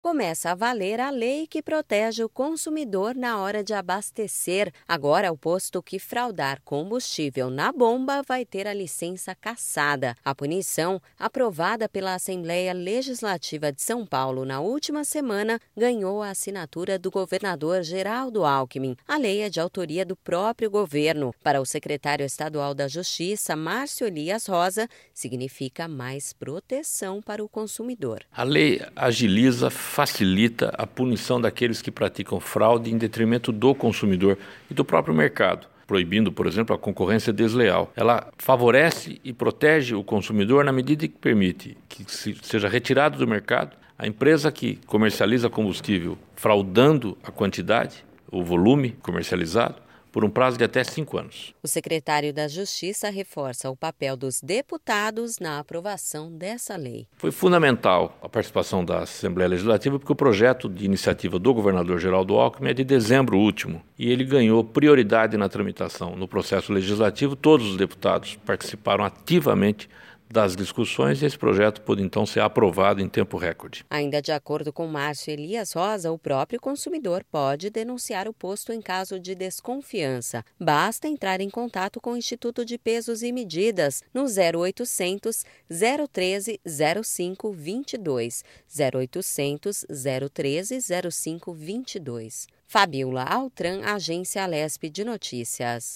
Começa a valer a lei que protege o consumidor na hora de abastecer. Agora, o posto que fraudar combustível na bomba vai ter a licença cassada. A punição, aprovada pela Assembleia Legislativa de São Paulo na última semana, ganhou a assinatura do governador Geraldo Alckmin. A lei é de autoria do próprio governo. Para o secretário estadual da Justiça, Márcio Elias Rosa, significa mais proteção para o consumidor. A lei facilita a punição daqueles que praticam fraude em detrimento do consumidor e do próprio mercado, proibindo, por exemplo, a concorrência desleal. Ela favorece e protege o consumidor na medida que permite que seja retirado do mercado a empresa que comercializa combustível fraudando a quantidade, o volume comercializado, por um prazo de até 5 anos. O secretário da Justiça reforça o papel dos deputados na aprovação dessa lei. Foi fundamental a participação da Assembleia Legislativa porque o projeto de iniciativa do governador Geraldo Alckmin é de dezembro último e ele ganhou prioridade na tramitação. No processo legislativo, todos os deputados participaram ativamente das discussões e esse projeto pôde então ser aprovado em tempo recorde. Ainda de acordo com Márcio Elias Rosa, o próprio consumidor pode denunciar o posto em caso de desconfiança. Basta entrar em contato com o Instituto de Pesos e Medidas no 0800 013 0522. 0800 013 0522. Fabiola Altran, Agência Alesp de Notícias.